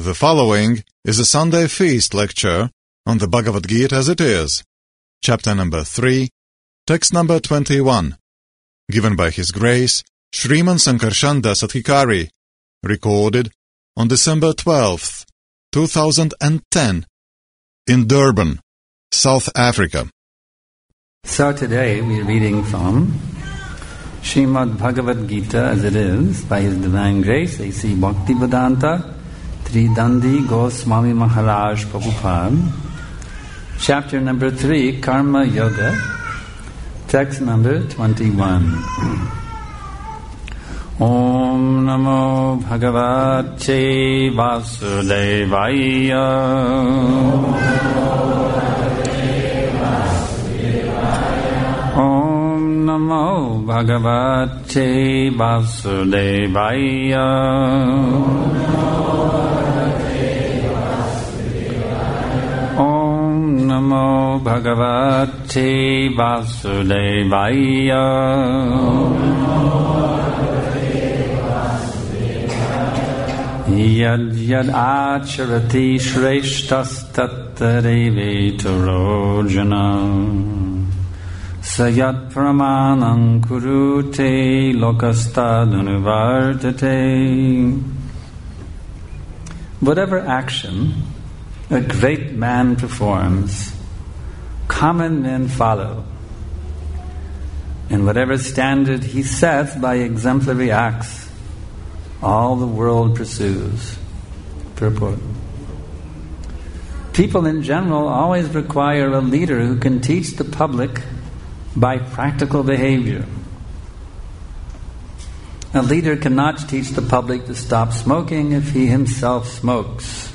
The following is a Sunday feast lecture on the Bhagavad Gita as it is, chapter number 3, text number 21, given by His Grace Sriman Sankarshan Das Adhikari, recorded on December 12th, 2010, in Durban, South Africa. So today we're reading from Srimad Bhagavad Gita as it is, by His Divine Grace, A.C. Bhaktivedanta Tridandi Goswami Maharaj Prabhupada, chapter number 3, Karma Yoga, text number 21. Om Namo Bhagavate Vasudevaya. Om Namo Bhagavate Vasudevaya. Om Namo Bhagavate Vasudevaya. Yad yad acharati shreshtas tattarevetaro jana sayat pramanam kurute lokastadunivartate. Whatever action a great man performs, common men follow. And whatever standard he sets by exemplary acts, all the world pursues. Purport. People in general always require a leader who can teach the public by practical behavior. A leader cannot teach the public to stop smoking if he himself smokes.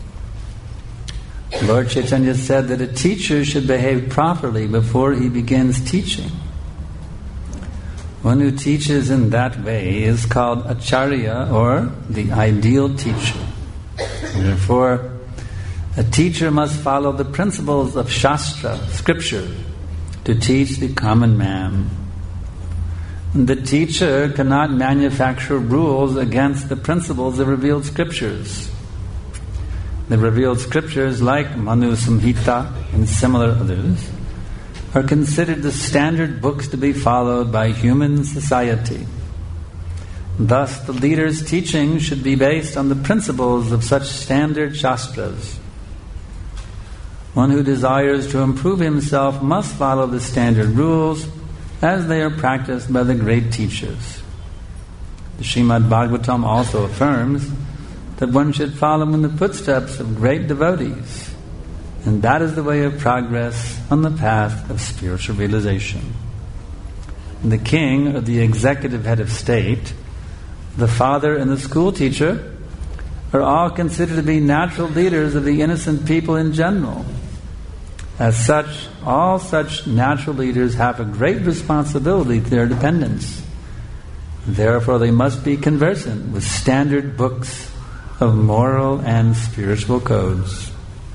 Lord Chaitanya said that a teacher should behave properly before he begins teaching. One who teaches in that way is called Acharya, or the ideal teacher. Therefore, a teacher must follow the principles of Shastra, scripture, to teach the common man. And the teacher cannot manufacture rules against the principles of revealed scriptures. The revealed scriptures, like Manu Samhita and similar others, are considered the standard books to be followed by human society. Thus, the leader's teaching should be based on the principles of such standard shastras. One who desires to improve himself must follow the standard rules as they are practiced by the great teachers. The Srimad Bhagavatam also affirms that one should follow in the footsteps of great devotees, and that is the way of progress on the path of spiritual realization. The king, or the executive head of state, the father and the school teacher are all considered to be natural leaders of the innocent people in general. As such, all such natural leaders have a great responsibility to their dependents. Therefore, they must be conversant with standard books of moral and spiritual codes.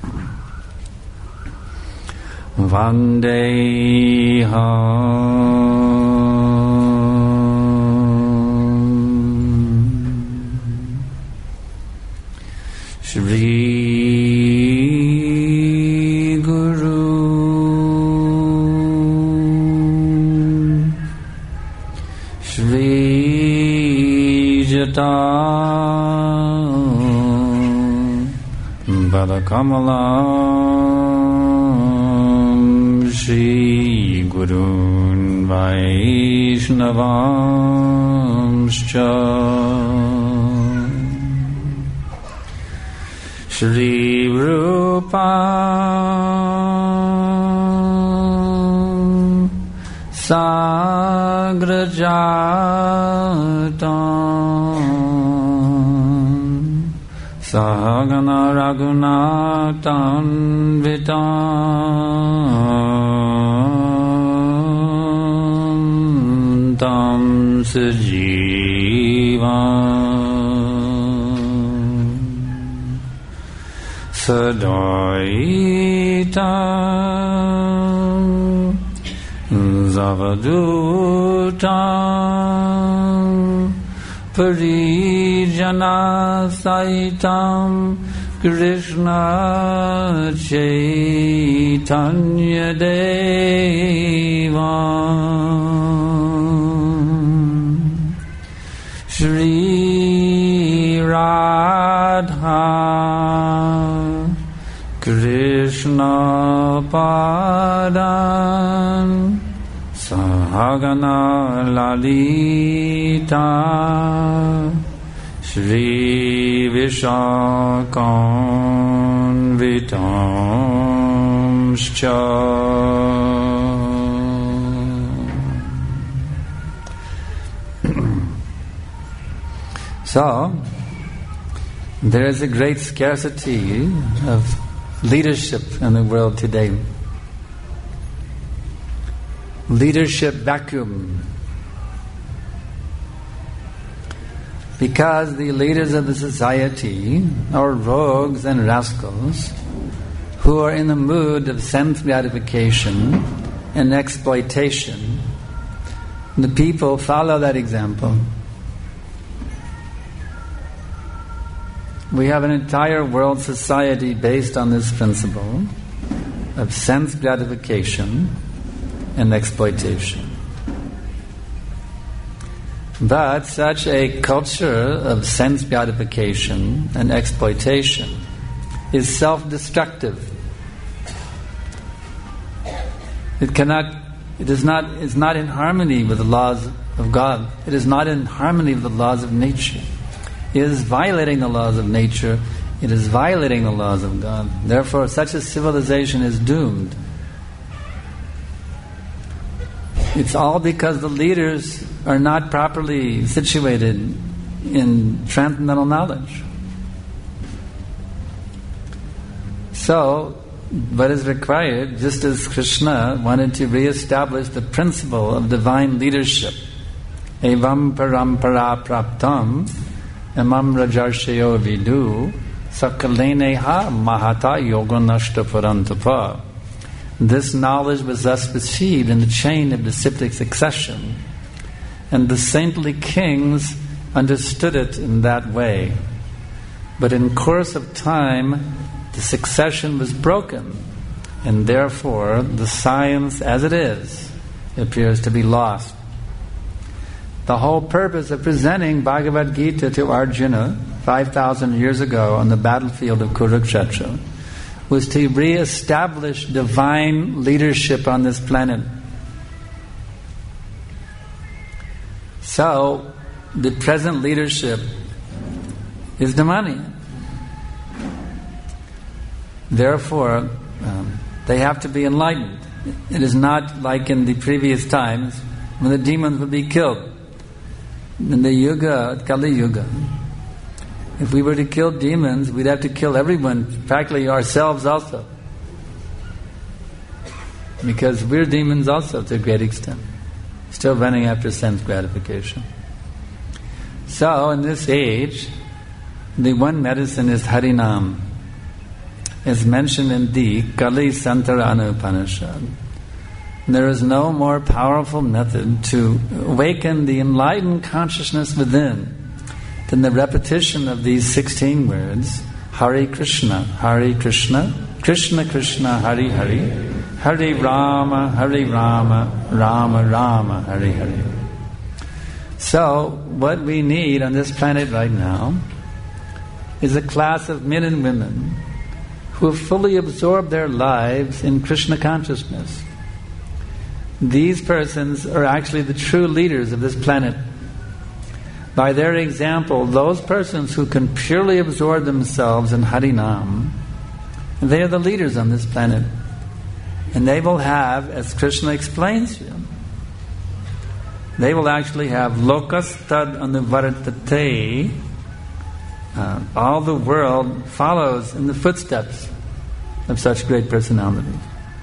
Vandeham Shri Guru Shri Jata Balakamala Shri Gurun Vaishnavamscha Shri Rupa Sagrajatam Sahagana Raghunatan Vitam Tam Sajivam Sadaitam Zavadutam Parijana Saitam Krishna Chaitanya Devam Shri Radha Krishna Padan Sahagana Lalita Shri Vishakam Vitamscha. So, there is a great scarcity of leadership in the world today. Leadership vacuum. Because the leaders of the society are rogues and rascals who are in the mood of sense gratification and exploitation, the people follow that example. We have an entire world society based on this principle of sense gratification and exploitation. But such a culture of sense gratification and exploitation is self-destructive. It is not in harmony with the laws of God. It is not in harmony with the laws of nature. It is violating the laws of nature. It is violating the laws of God. Therefore, such a civilization is doomed. It's all because the leaders are not properly situated in transcendental knowledge. So, what is required, just as Krishna wanted to re-establish the principle of divine leadership, evam parampara praptam Amam rajarshayo vidu sakaleneha mahata yoganashta parantapa. This knowledge was thus received in the chain of disciplic succession, and the saintly kings understood it in that way. But in course of time, the succession was broken, and therefore the science as it is appears to be lost. The whole purpose of presenting Bhagavad Gita to Arjuna 5,000 years ago on the battlefield of Kurukshetra was to re-establish divine leadership on this planet. So, the present leadership is demonic. Therefore, they have to be enlightened. It is not like in the previous times when the demons would be killed. In the Yuga, Kali Yuga, if we were to kill demons, we'd have to kill everyone, practically ourselves also. Because we're demons also to a great extent, still running after sense gratification. So, in this age, the one medicine is Harinam, as mentioned in the Kali Santarana Upanishad. There is no more powerful method to awaken the enlightened consciousness within than the repetition of these 16 words, Hare Krishna, Krishna Krishna, Hare Hare, Hare Rama, Rama Rama, Hare Hare. So, what we need on this planet right now is a class of men and women who have fully absorbed their lives in Krishna consciousness. These persons are actually the true leaders of this planet. By their example, those persons who can purely absorb themselves in Harinam, they are the leaders on this planet. And they will have, as Krishna explains here, they will actually have lokastad anuvartate. All the world follows in the footsteps of such great personalities.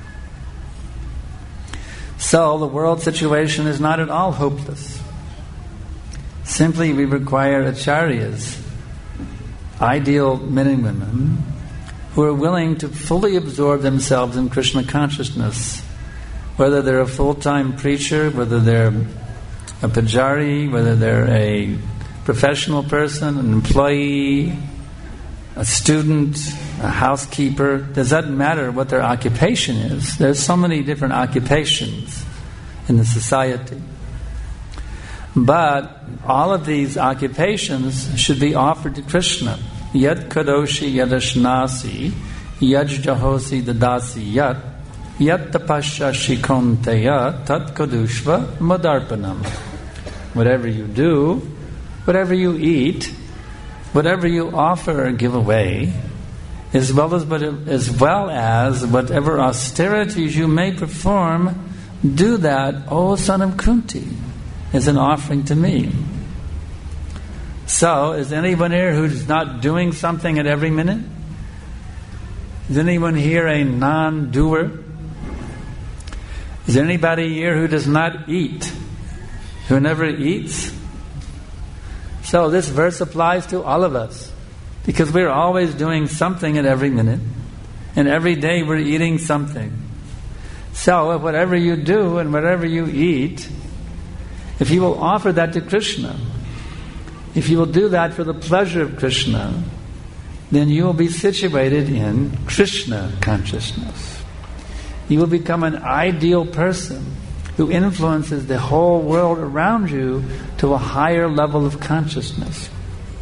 So the world situation is not at all hopeless. Simply we require acharyas, ideal men and women, who are willing to fully absorb themselves in Krishna consciousness, whether they're a full-time preacher, whether they're a pujari, whether they're a professional person, an employee, a student, a housekeeper. Does that matter what their occupation is? There's so many different occupations in the society. But all of these occupations should be offered to Krishna. Yat kadoshi yadashnasi, yaj jahosi dadasi yat, yat tapasya shikonteya, tat kadushva madarpanam. Whatever you do, whatever you eat, whatever you offer or give away, as well as whatever austerities you may perform, do that, O son of Kunti, as an offering to me. So, is anyone here who's not doing something at every minute? Is anyone here a non-doer? Is there anybody here who does not eat? Who never eats? So this verse applies to all of us, because we're always doing something at every minute, and every day we're eating something. So whatever you do and whatever you eat, if you will offer that to Krishna, if you will do that for the pleasure of Krishna, then you will be situated in Krishna consciousness. You will become an ideal person who influences the whole world around you to a higher level of consciousness.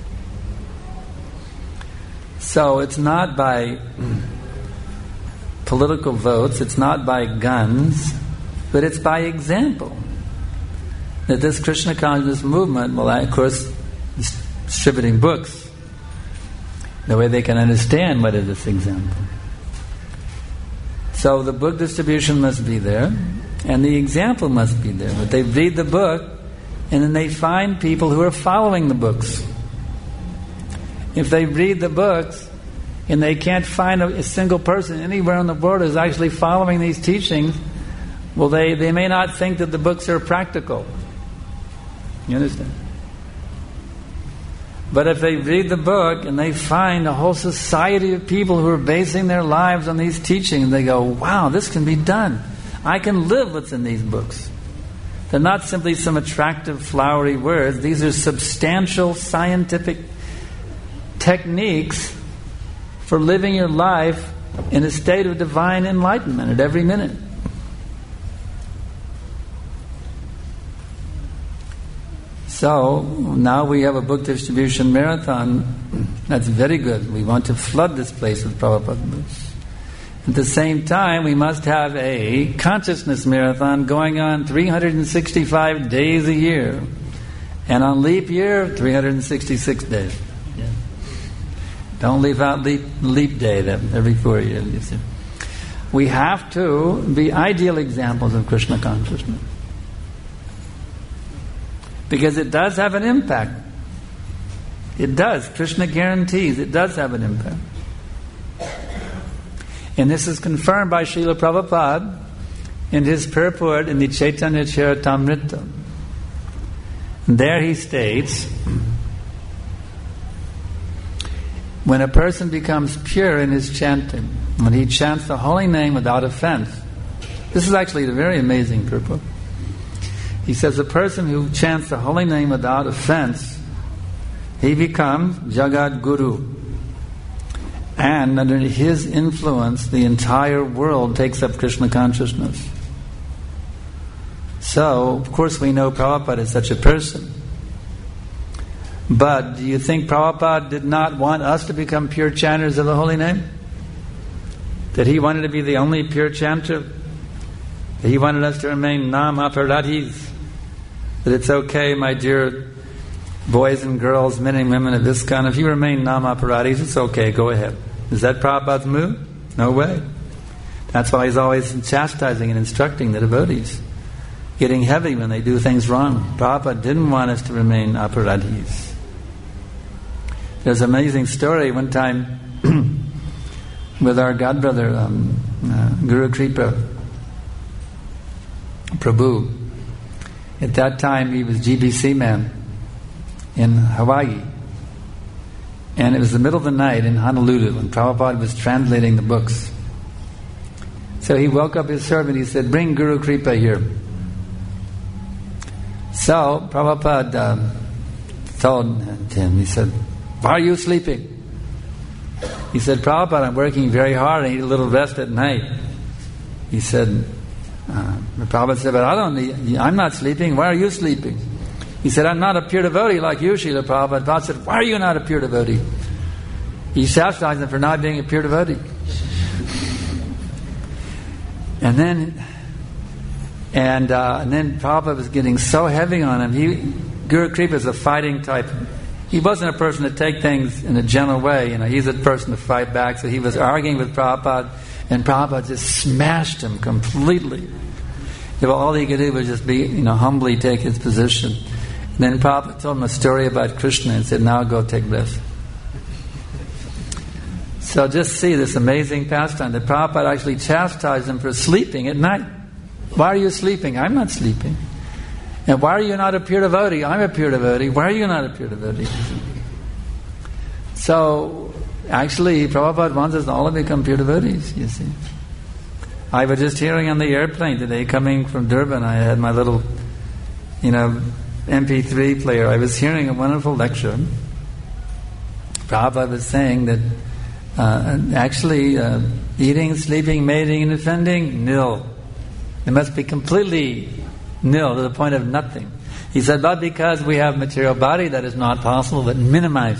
So it's not by political votes, it's not by guns, but it's by example. That this Krishna consciousness movement will, of course, distributing books, the way they can understand what is this example. So the book distribution must be there, and the example must be there. But they read the book, and then they find people who are following the books. If they read the books, and they can't find a single person anywhere in the world who's actually following these teachings, well, they may not think that the books are practical. You understand? But if they read the book and they find a whole society of people who are basing their lives on these teachings, they go, wow, this can be done. I can live what's in these books. They're not simply some attractive, flowery words. These are substantial scientific techniques for living your life in a state of divine enlightenment at every minute. So, now we have a book distribution marathon. That's very good. We want to flood this place with Prabhupada books. At the same time, we must have a consciousness marathon going on 365 days a year. And on leap year, 366 days. Yeah. Don't leave out leap day every 4 years. You see. We have to be ideal examples of Krishna consciousness. Because it does have an impact. It does. Krishna guarantees it does have an impact. And this is confirmed by Srila Prabhupada in his purport in the Chaitanya Charitamrita. And there he states, when a person becomes pure in his chanting, when he chants the holy name without offense, this is actually a very amazing purport. He says a person who chants the holy name without offense, he becomes Jagat Guru. And under his influence, the entire world takes up Krishna consciousness. So, of course, we know Prabhupada is such a person. But do you think Prabhupada did not want us to become pure chanters of the holy name? That he wanted to be the only pure chanter? That he wanted us to remain nam aparadhis? That it's okay, my dear boys and girls, men and women of ISKCON, if you remain nam aparadhis, it's okay, go ahead. Is that Prabhupada's mood? No way. That's why he's always chastising and instructing the devotees, getting heavy when they do things wrong. Prabhupada didn't want us to remain aparadhis. There's an amazing story one time with our godbrother, Guru Kripa Prabhu. At that time he was GBC man in Hawaii. And it was the middle of the night in Honolulu when Prabhupada was translating the books. So he woke up his servant, he said, bring Guru Kripa here. So Prabhupada told him, he said, "Why are you sleeping?" He said, "Prabhupada, I'm working very hard. I need a little rest at night." He said, Prabhupada said, "But I'm not sleeping. Why are you sleeping?" He said, "I'm not a pure devotee like you, Srila Prabhupada." Prabhupada said, "Why are you not a pure devotee?" He chastised him for not being a pure devotee. And then Prabhupada was getting so heavy on him. Guru Kripa is a fighting type. He wasn't a person to take things in a gentle way. He's a person to fight back. So he was arguing with Prabhupada, and Prabhupada just smashed him completely. All he could do was just be, humbly take his position. And then Prabhupada told him a story about Krishna and said, "Now go take rest." So just see this amazing pastime that Prabhupada actually chastised him for sleeping at night. "Why are you sleeping?" "I'm not sleeping." "And why are you not a pure devotee?" "I'm a pure devotee." "Why are you not a pure devotee?" So, actually, Prabhupada wants us all to become pure devotees, you see. I was just hearing on the airplane today, coming from Durban, I had my little, MP3 player. I was hearing a wonderful lecture. Prabhupada was saying that eating, sleeping, mating, and offending, nil. It must be completely nil, to the point of nothing. He said, but because we have material body, that is not possible, but minimize.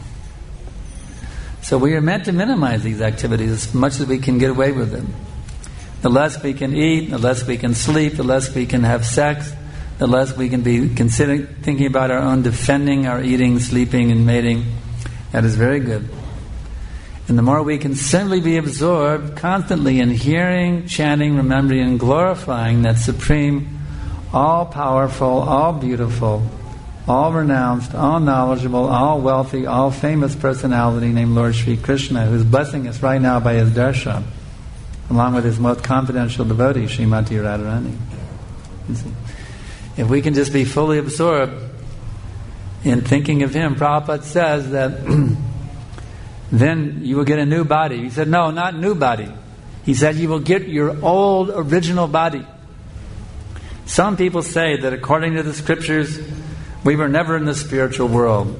So we are meant to minimize these activities as much as we can get away with them. The less we can eat, the less we can sleep, the less we can have sex, the less we can be thinking about our own defending, our eating, sleeping, and mating. That is very good. And the more we can simply be absorbed constantly in hearing, chanting, remembering, and glorifying that supreme, all-powerful, all-beautiful, all-renounced, all-knowledgeable, all-wealthy, all-famous personality named Lord Sri Krishna, who is blessing us right now by his darshan, along with his most confidential devotee, Srimati Radharani. If we can just be fully absorbed in thinking of him, Prabhupada says that then you will get a new body. He said, no, not new body. He said you will get your old original body. Some people say that according to the scriptures, we were never in the spiritual world.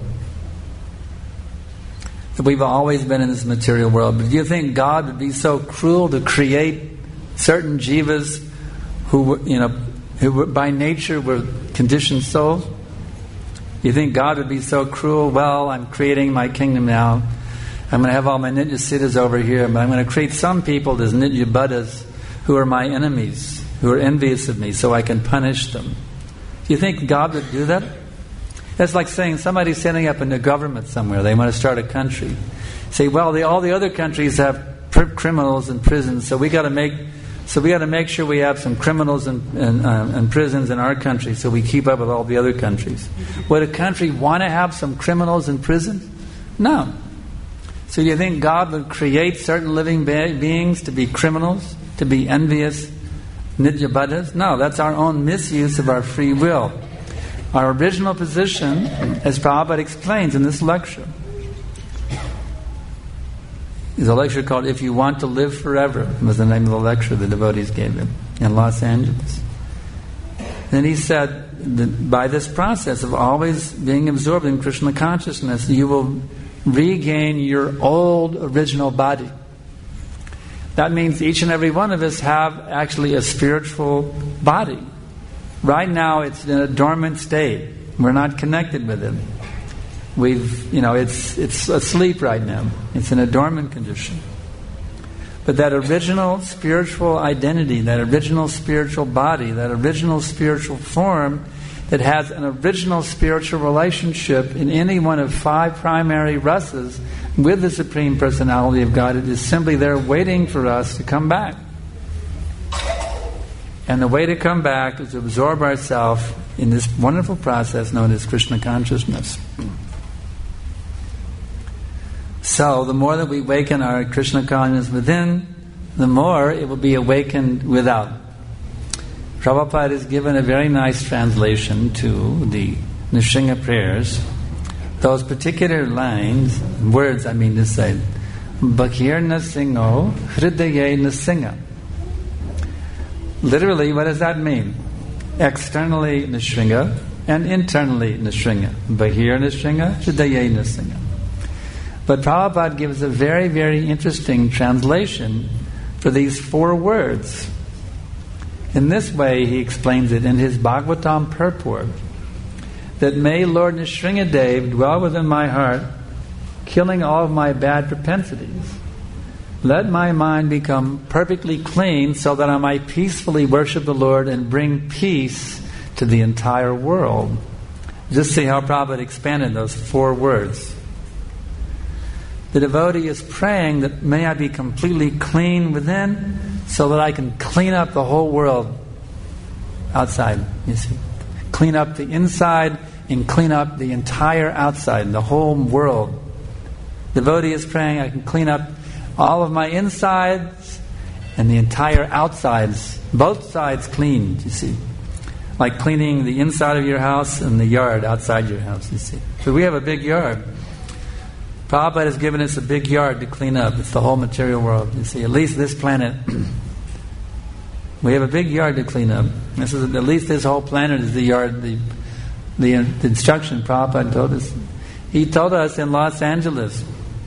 That we've always been in this material world. But do you think God would be so cruel to create certain jivas who by nature were conditioned souls? You think God would be so cruel? Well, I'm creating my kingdom now. I'm going to have all my Nitya Siddhas over here, but I'm going to create some people as Nitya Buddhas who are my enemies, who are envious of me, so I can punish them. Do you think God would do that? That's like saying somebody's setting up a new government somewhere. They want to start a country. Say, well, all the other countries have criminals in prisons, so we got to make sure we have some criminals in prisons in our country, so we keep up with all the other countries. Would a country want to have some criminals in prison? No. So do you think God would create certain living beings to be criminals, to be envious Nitya Buddhas? No, that's our own misuse of our free will. Our original position, as Prabhupada explains in this lecture, is a lecture called If You Want to Live Forever, was the name of the lecture the devotees gave him in Los Angeles. Then he said that by this process of always being absorbed in Krishna consciousness, you will regain your old original body. That means each and every one of us have actually a spiritual body. Right now it's in a dormant state. We're not connected with it. It's asleep right now. It's in a dormant condition. But that original spiritual identity, that original spiritual body, that original spiritual form that has an original spiritual relationship in any one of 5 primary rasas with the Supreme Personality of God, it is simply there waiting for us to come back. And the way to come back is to absorb ourselves in this wonderful process known as Krishna consciousness. So the more that we awaken our Krishna consciousness within, the more it will be awakened without. Prabhupada has given a very nice translation to the Nrsimha prayers. Those particular words, to say, Bakir Nasingo, Hridaye Nasinga. Literally, what does that mean? Externally Nrsimha, and internally Nrsinga. Bahir Nrsinga, Hridaye Nrsinga. But Prabhupada gives a very, very interesting translation for these 4 words. In this way, he explains it in his Bhagavatam purport, that may Lord Nrsingadev dwell within my heart, killing all of my bad propensities. Let my mind become perfectly clean so that I might peacefully worship the Lord and bring peace to the entire world. Just see how Prabhupada expanded those 4 words. The devotee is praying that may I be completely clean within so that I can clean up the whole world outside. You see, clean up the inside and clean up the entire outside, the whole world. The devotee is praying I can clean up all of my insides and the entire outsides, both sides cleaned, you see. Like cleaning the inside of your house and the yard outside your house, you see. So we have a big yard. Prabhupada has given us a big yard to clean up. It's the whole material world, you see. At least this planet. We have a big yard to clean up. This is, at least this whole planet is the yard, the instruction Prabhupada told us. He told us in Los Angeles,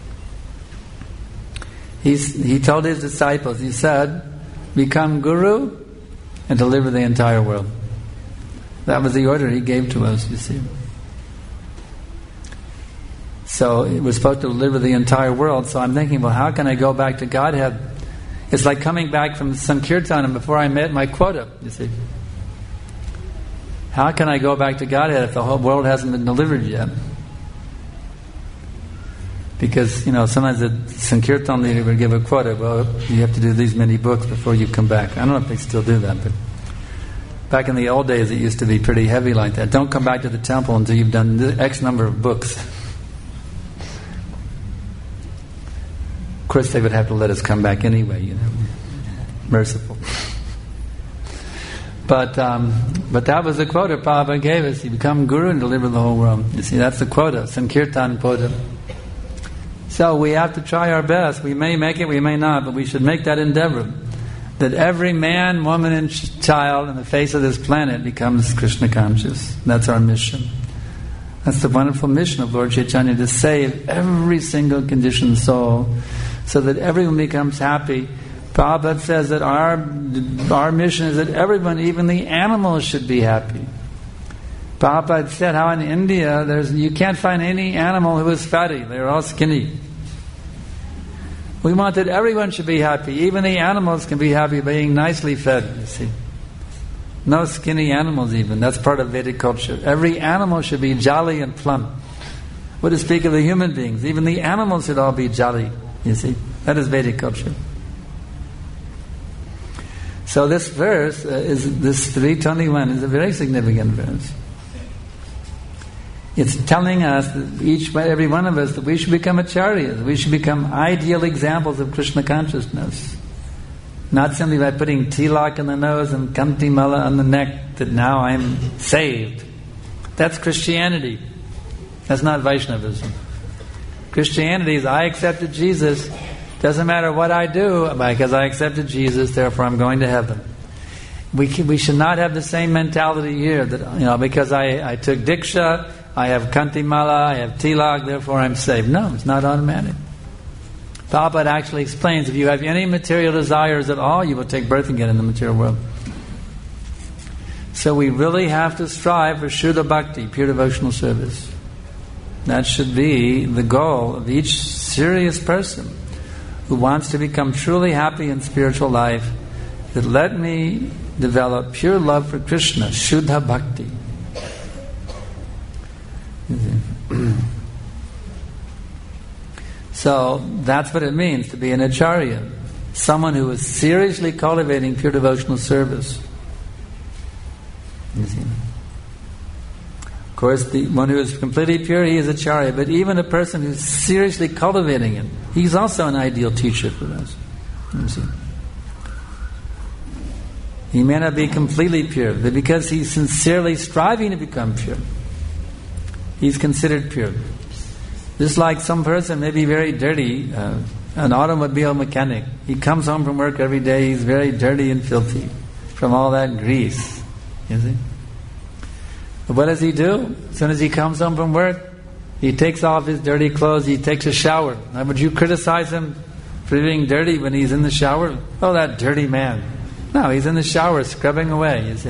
he told his disciples, he said, become guru and deliver the entire world. That was the order he gave to us, you see. So it was supposed to deliver the entire world. So I'm thinking, well, how can I go back to Godhead? It's like coming back from Sankirtan before I met my quota, you see. How can I go back to Godhead if the whole world hasn't been delivered yet? Because, sometimes the Sankirtan leader would give a quota. Well, you have to do these many books before you come back. I don't know if they still do that, but back in the old days it used to be pretty heavy like that. Don't come back to the temple until you've done X number of books. Of course, they would have to let us come back anyway, merciful. But that was the quota Prabhupada gave us. You become guru and deliver the whole world. You see, that's the quota, Sankirtan quota. So we have to try our best. We may make it, we may not, but we should make that endeavor. That every man, woman, and child on the face of this planet becomes Krishna conscious. That's our mission. That's the wonderful mission of Lord Chaitanya, to save every single conditioned soul so that everyone becomes happy. Prabhupada says that our mission is that everyone, even the animals, should be happy. Prabhupada said how in India you can't find any animal who is fatty. They're all skinny. We want that everyone should be happy. Even the animals can be happy by being nicely fed, you see. No skinny animals even. That's part of Vedic culture. Every animal should be jolly and plump. What to speak of the human beings? Even the animals should all be jolly, you see. That is Vedic culture. So this verse, this 321, is a very significant verse. It's telling us, that every one of us, that we should become acharyas. We should become ideal examples of Krishna consciousness. Not simply by putting tilak in the nose and kanti mala on the neck, that now I'm saved. That's Christianity. That's not Vaishnavism. Christianity is, I accepted Jesus. Doesn't matter what I do, because I accepted Jesus, therefore I'm going to heaven. We should not have the same mentality here, that because I took Diksha, I have Kanti Mala, I have Tilak, therefore I'm saved. No, it's not automatic. Prabhupada actually explains, if you have any material desires at all, you will take birth again in the material world. So we really have to strive for Shuddha Bhakti, pure devotional service. That should be the goal of each serious person who wants to become truly happy in spiritual life, that let me develop pure love for Krishna, Shuddha Bhakti. So that's what it means to be an acharya, someone who is seriously cultivating pure devotional service. Of course, the one who is completely pure, he is acharya, but even a person who's seriously cultivating it, he's also an ideal teacher for us. He may not be completely pure, but because he's sincerely striving to become pure, he's considered pure. Just like some person may be very dirty, an automobile mechanic. He comes home from work every day, he's very dirty and filthy from all that grease. You see? But what does he do? As soon as he comes home from work, he takes off his dirty clothes, he takes a shower. Now, would you criticize him for being dirty when he's in the shower? Oh, that dirty man. No, he's in the shower scrubbing away, you see.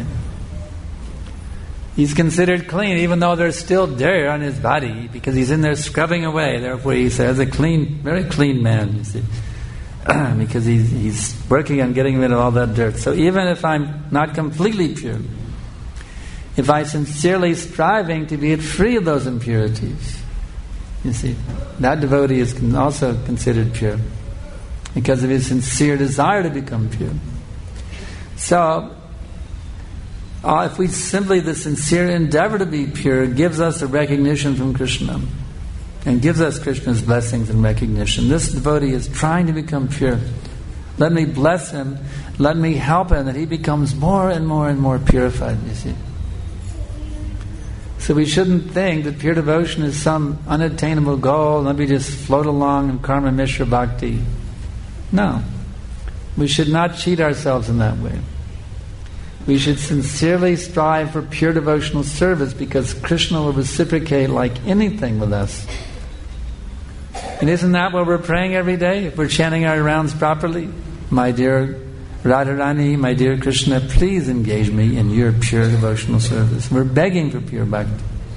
He's considered clean, even though there's still dirt on his body, because he's in there scrubbing away. Therefore, he says a clean, very clean man, you see. Because he's working on getting rid of all that dirt. So even if I'm not completely pure, if I'm sincerely striving to be free of those impurities, you see, that devotee is also considered pure because of his sincere desire to become pure. So, if we simply, the sincere endeavor to be pure gives us a recognition from Krishna and gives us Krishna's blessings and recognition. This devotee is trying to become pure. Let me bless him, let me help him, that he becomes more and more and more purified, you see. So we shouldn't think that pure devotion is some unattainable goal, let me just float along in Karma Mishra Bhakti. No. We should not cheat ourselves in that way. We should sincerely strive for pure devotional service because Krishna will reciprocate like anything with us. And isn't that what we're praying every day? If we're chanting our rounds properly, my dear Radharani, my dear Krishna, please engage me in your pure devotional service. We're begging for pure bhakti.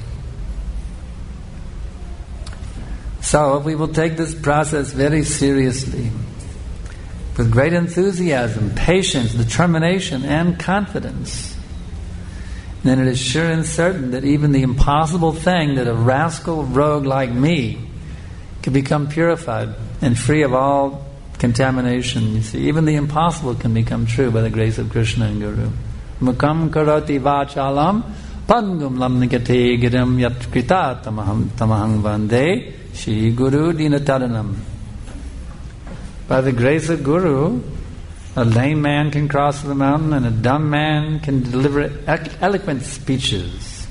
So if we will take this process very seriously, with great enthusiasm, patience, determination, and confidence, then it is sure and certain that even the impossible thing that a rascal rogue like me can become purified and free of all contamination. You see, even the impossible can become true by the grace of Krishna and Guru. Mukam karoti vachalam pangum lamnikate giram yat krita tamahang vande Shri Guru dinataranam. By the grace of Guru, a lame man can cross the mountain and a dumb man can deliver eloquent speeches.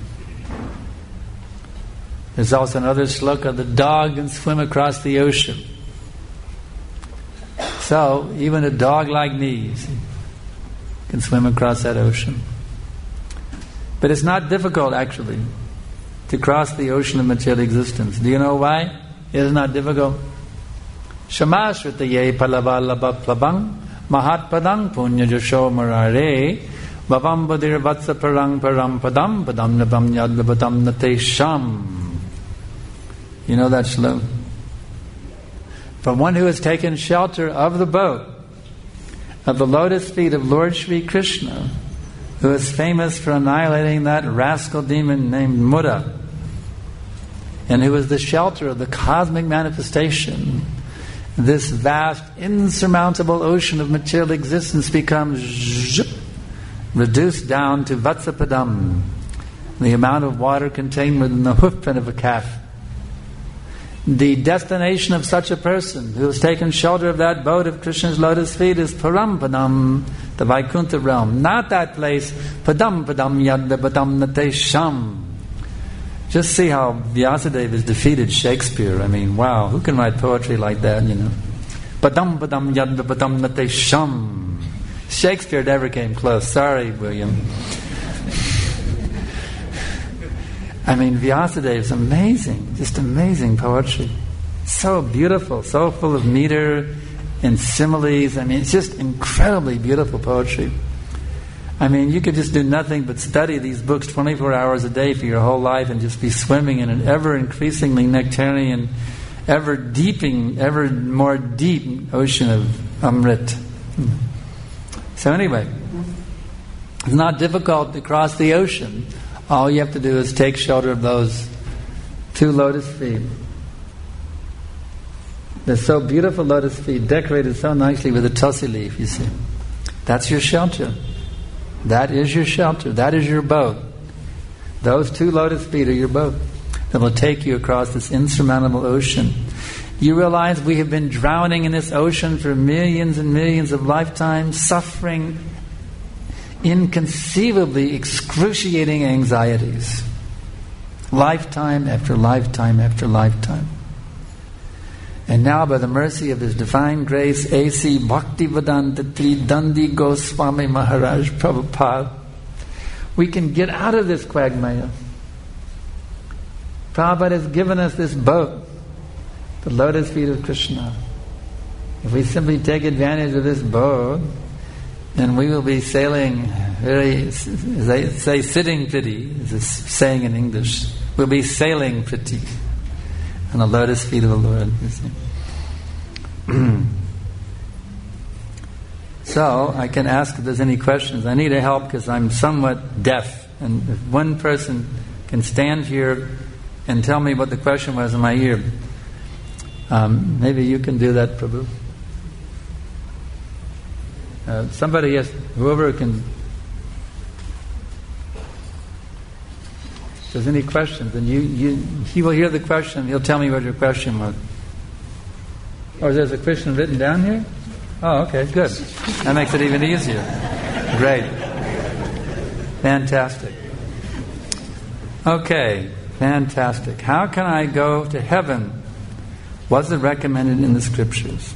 There's also another shloka, the dog can swim across the ocean. So, even a dog like me, you see, can swim across that ocean. But it's not difficult, actually, to cross the ocean of material existence. Do you know why it is not difficult? Shamashvitaye palavalabha plabang mahatpadang punya jasho marare bhavam badir vatsa parang param padam padam nabam yadlabatam nate sham. You know that shloka? From one who has taken shelter of the boat of the lotus feet of Lord Shri Krishna, who is famous for annihilating that rascal demon named Mudha, and who is the shelter of the cosmic manifestation, this vast, insurmountable ocean of material existence becomes reduced down to Vatsapadam, the amount of water contained within the hoofprint of a calf. The destination of such a person who has taken shelter of that boat of Krishna's lotus feet is Parampadam, the Vaikuntha realm. Not that place, Padam Padam Yadda Padam Nate Sham. Just see how Vyasadeva has defeated Shakespeare. I mean, wow, who can write poetry like that, you know? Padam Padam Yadda Padam Nate Sham. Shakespeare never came close. Sorry, William. I mean, Vyasadeva is amazing, just amazing poetry. So beautiful, so full of meter and similes. I mean, it's just incredibly beautiful poetry. I mean, you could just do nothing but study these books 24 hours a day for your whole life and just be swimming in an ever-increasingly nectarian, ever more deep ocean of Amrit. So anyway, it's not difficult to cross the ocean. All you have to do is take shelter of those two lotus feet. They're so beautiful lotus feet, decorated so nicely with a tulsi leaf, you see. That's your shelter. That is your shelter. That is your boat. Those two lotus feet are your boat that will take you across this insurmountable ocean. You realize we have been drowning in this ocean for millions and millions of lifetimes, suffering inconceivably excruciating anxieties. Lifetime after lifetime after lifetime. And now, by the mercy of His Divine Grace, A.C. Bhaktivedanta Dandi Goswami Maharaj Prabhupada, we can get out of this quagmire. Prabhupada has given us this boat, the lotus feet of Krishna. If we simply take advantage of this boat, then we will be sailing very, as they say, sitting pretty, is a saying in English. We'll be sailing pretty on the lotus feet of the Lord. You see. So, I can ask if there's any questions. I need help because I'm somewhat deaf. And if one person can stand here and tell me what the question was in my ear, maybe you can do that, Prabhu. Somebody else, whoever can. If there's any questions, then he will hear the question. He'll tell me what your question was. Or there's a question written down here? Oh, okay, good. That makes it even easier. Great. Fantastic. Okay, fantastic. How can I go to heaven? Was it recommended in the scriptures?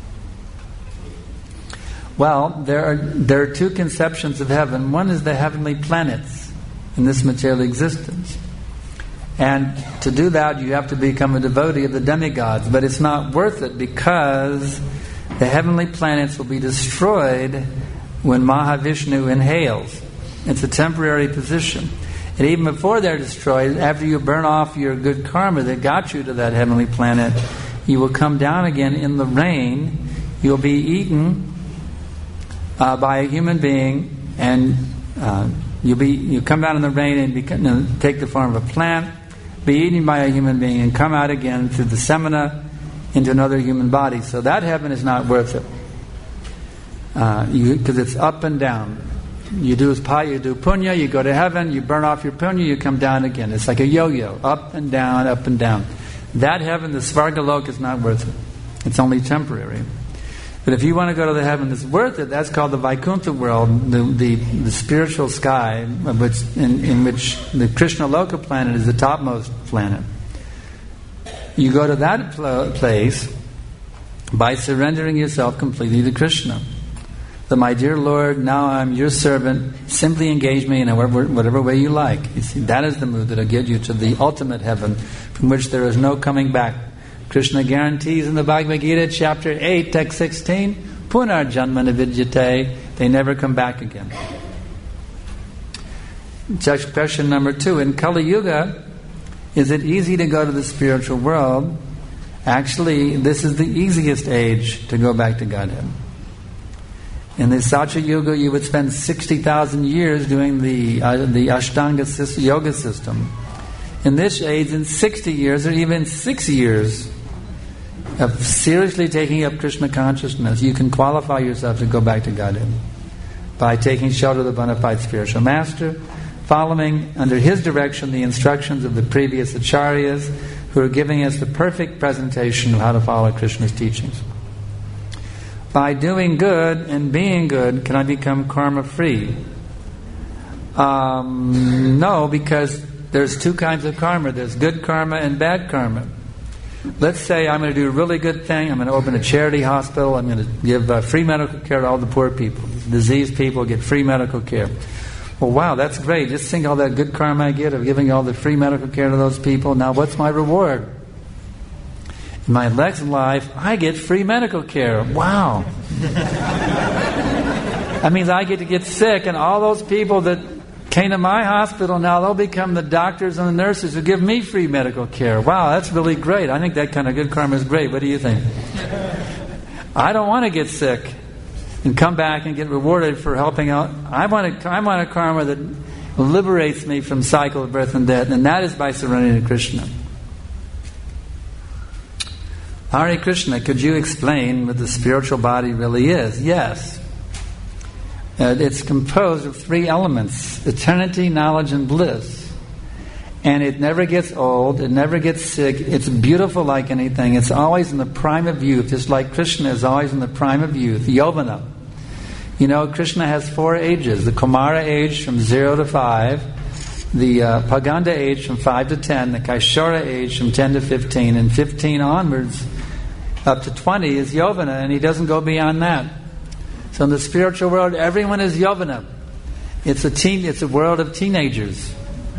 Well, there are two conceptions of heaven. One is the heavenly planets in this material existence. And to do that, you have to become a devotee of the demigods. But it's not worth it because the heavenly planets will be destroyed when Mahavishnu inhales. It's a temporary position. And even before they're destroyed, after you burn off your good karma that got you to that heavenly planet, you will come down again in the rain. You'll be eaten by a human being, and you come down in the rain and take the form of a plant, be eaten by a human being, and come out again through the semina into another human body. So that heaven is not worth it, because it's up and down. You do punya, you go to heaven, you burn off your punya, you come down again. It's like a yo-yo, up and down, up and down. That heaven, the Svargaloka, is not worth it. It's only temporary. But if you want to go to the heaven that's worth it, that's called the Vaikuntha world, the spiritual sky, in which the Krishna Loka planet is the topmost planet. You go to that place by surrendering yourself completely to Krishna. That, my dear Lord, now I'm your servant, simply engage me in whatever way you like. You see, that is the mood that will get you to the ultimate heaven from which there is no coming back. Krishna guarantees in the Bhagavad Gita, chapter 8, text 16, Punar Janmana Vidyate, they never come back again. Question number 2, in Kali Yuga, is it easy to go to the spiritual world? Actually, this is the easiest age to go back to Godhead. In the Satya Yuga, you would spend 60,000 years doing the Ashtanga yoga system. In this age, in 60 years, or even 6 years of seriously taking up Krishna consciousness, you can qualify yourself to go back to Godhead by taking shelter of the bona fide spiritual master, following under his direction the instructions of the previous acharyas who are giving us the perfect presentation of how to follow Krishna's teachings. By doing good and being good, can I become karma-free? No, because there's two kinds of karma. There's good karma and bad karma. Let's say I'm going to do a really good thing. I'm going to open a charity hospital. I'm going to give free medical care to all the poor people. Diseased people get free medical care. Well, wow, that's great. Just think all that good karma I get of giving all the free medical care to those people. Now, what's my reward? In my next life, I get free medical care. Wow. That means I get to get sick, and all those people that came to my hospital, now they'll become the doctors and the nurses who give me free medical care. Wow, that's really great. I think that kind of good karma is great. What do you think? I don't want to get sick and come back and get rewarded for helping out. I want a karma that liberates me from cycle of birth and death, and that is by surrendering to Krishna. Hare Krishna, could you explain what the spiritual body really is? Yes. It's composed of 3 elements: eternity, knowledge, and bliss. And it never gets old, it never gets sick, it's beautiful like anything, it's always in the prime of youth, just like Krishna is always in the prime of youth, Yovana. You know, Krishna has 4 ages: the Kumara age from 0 to 5, the Paganda age from 5 to 10, the Kaishara age from 10 to 15, and 15 onwards up to 20 is Yovana, and he doesn't go beyond that. So in the spiritual world, everyone is Yovana. It's a world of teenagers.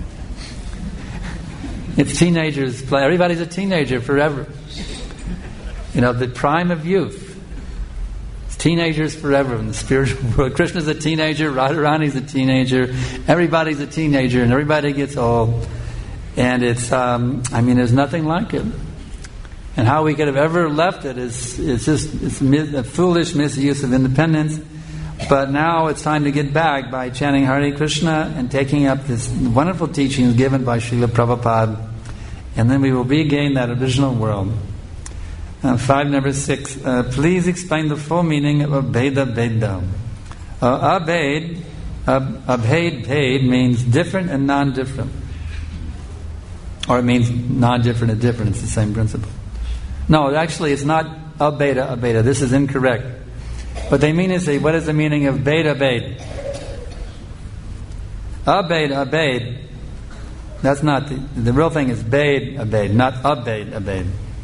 It's teenagers play. Everybody's a teenager forever. The prime of youth. It's teenagers forever in the spiritual world. Krishna's a teenager, Radharani's a teenager, everybody's a teenager, and everybody gets old. And it's, there's nothing like it. And how we could have ever left it it's a foolish misuse of independence. But now it's time to get back by chanting Hare Krishna and taking up this wonderful teachings given by Srila Prabhupada. And then we will regain that original world. 5, number 6. Please explain the full meaning of Abheda Bheda. Abhed means different and non-different. Or it means non-different and different. It's the same principle. No, actually it's not Abheda. This is incorrect. What they mean is, what is the meaning of Bheda Bhed? Abhed. That's not the real thing is Bhed Abhed, not Abhed.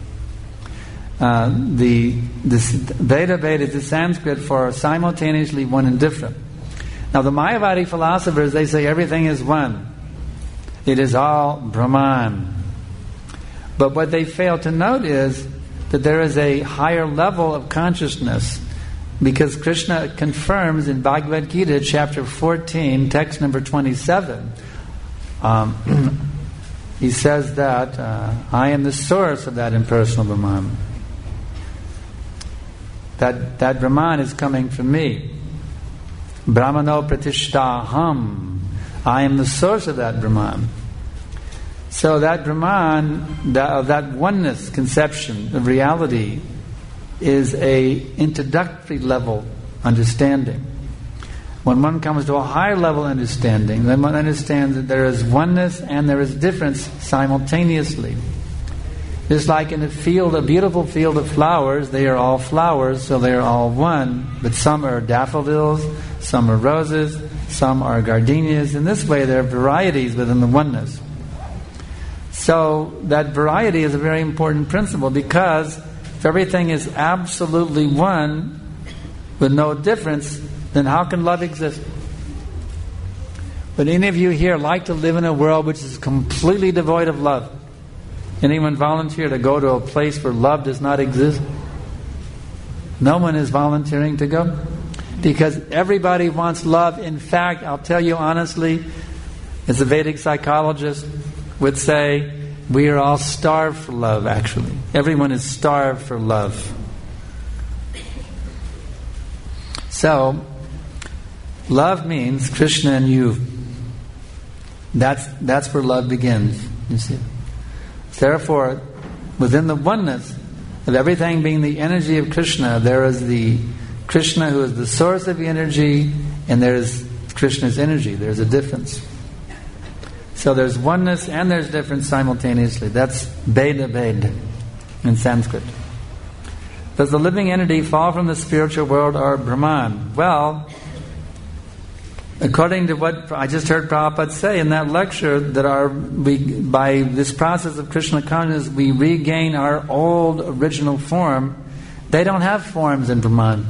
This Bheda Bhed is the Sanskrit for simultaneously one and different. Now the Mayavadi philosophers, they say everything is one. It is all Brahman. But what they fail to note is that there is a higher level of consciousness, because Krishna confirms in Bhagavad Gita chapter 14, text number 27, he says that I am the source of that impersonal Brahman. That Brahman is coming from me. Brahmano pratishtaham. I am the source of that Brahman. So that Brahman, that oneness conception of reality, is a introductory level understanding. When one comes to a higher level understanding, then one understands that there is oneness and there is difference simultaneously. Just like in a beautiful field of flowers, they are all flowers, so they are all one, but some are daffodils, some are roses, some are gardenias. In this way, there are varieties within the oneness. So that variety is a very important principle, because if everything is absolutely one with no difference, then how can love exist? But any of you here like to live in a world which is completely devoid of love? Anyone volunteer to go to a place where love does not exist? No one is volunteering to go, because everybody wants love. In fact, I'll tell you honestly, as a Vedic psychologist would say, we are all starved for love, actually. Everyone is starved for love. So, love means Krishna and you. That's where love begins, you see. Therefore, within the oneness of everything being the energy of Krishna, there is the Krishna who is the source of the energy, and there is Krishna's energy. There's a difference. So there's oneness and there's difference simultaneously. That's Bheda Bhed in Sanskrit. Does the living entity fall from the spiritual world or Brahman? Well, according to what I just heard Prabhupada say in that lecture, that by this process of Krishna consciousness, we regain our old original form. They don't have forms in Brahman.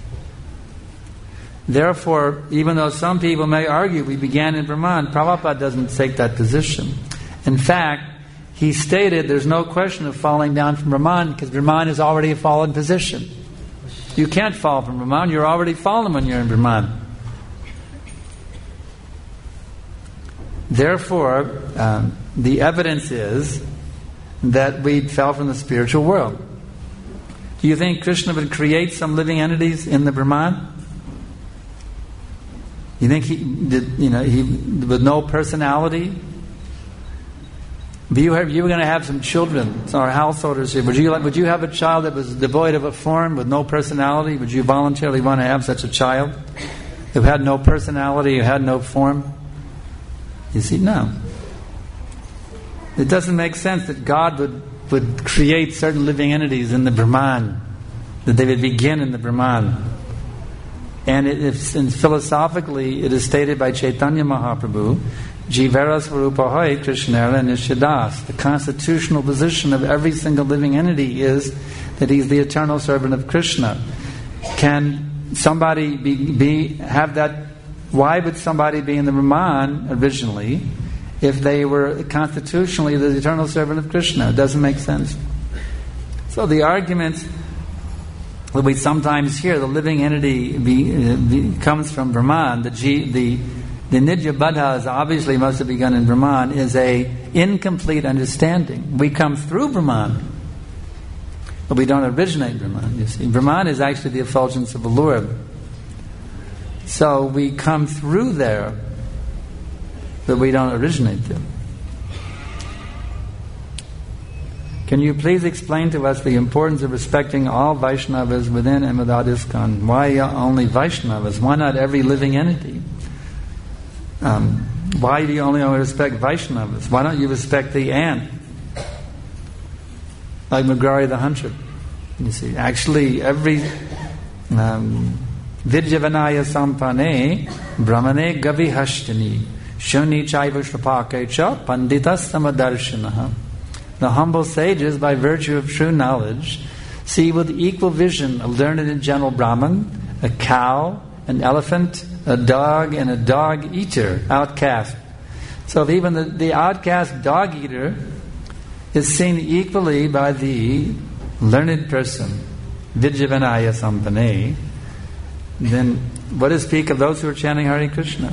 Therefore, even though some people may argue we began in Brahman, Prabhupada doesn't take that position. In fact, he stated there's no question of falling down from Brahman, because Brahman is already a fallen position. You can't fall from Brahman, you're already fallen when you're in Brahman. Therefore, the evidence is that we fell from the spiritual world. Do you think Krishna would create some living entities in the Brahman? You think he with no personality? If you were going to have some children, our householders here, would you have a child that was devoid of a form, with no personality? Would you voluntarily want to have such a child who had no personality, who had no form? You see, no. It doesn't make sense that God would create certain living entities in the Brahman, that they would begin in the Brahman. And philosophically, it is stated by Chaitanya Mahaprabhu, Jivara Svarupahoy Krishnera Nishadas. The constitutional position of every single living entity is that he's the eternal servant of Krishna. Can somebody have that why would somebody be in the Brahman originally if they were constitutionally the eternal servant of Krishna? It doesn't make sense. So the argument that we sometimes hear, the living entity comes from Brahman, the Nidya Buddhas obviously must have begun in Brahman, is a incomplete understanding. We come through Brahman, but we don't originate Brahman. You see, Brahman is actually the effulgence of the Lord. So we come through there, but we don't originate there. Can you please explain to us the importance of respecting all Vaishnavas within and without ISKCON? Why only Vaishnavas? Why not every living entity? Why do you only respect Vaishnavas? Why don't you respect the ant? Like Mugari the hunter. You see, actually every Vidyavanaya Sampane Brahmane Gavi Hashtani Shuni Chaiva Shrapake Cha Pandita Samadarshanaha. The humble sages, by virtue of true knowledge, see with equal vision a learned and gentle Brahman, a cow, an elephant, a dog, and a dog-eater, outcast. So if even the outcast dog-eater is seen equally by the learned person, Vidyavanaya Sampane, then what to speak of those who are chanting Hare Krishna?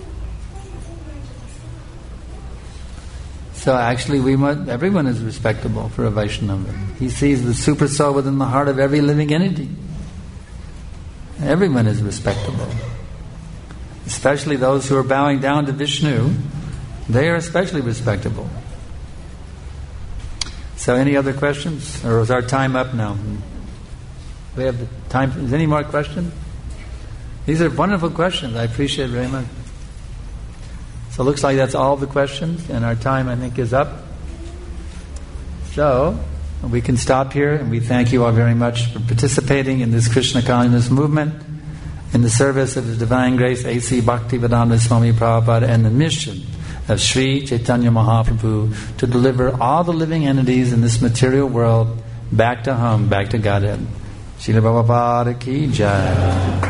So actually everyone is respectable for a Vaishnava. He sees the super soul within the heart of every living entity. Everyone is respectable. Especially those who are bowing down to Vishnu, they are especially respectable. So any other questions? Or is our time up now? We have the time. Is there any more questions? These are wonderful questions. I appreciate it very much. So it looks like that's all the questions, and our time, I think, is up. So we can stop here, and we thank you all very much for participating in this Krishna consciousness movement, in the service of the Divine Grace A.C. Bhaktivedanta Swami Prabhupada, and the mission of Sri Chaitanya Mahaprabhu to deliver all the living entities in this material world back to home, back to Godhead. Srila Prabhupada ki jai.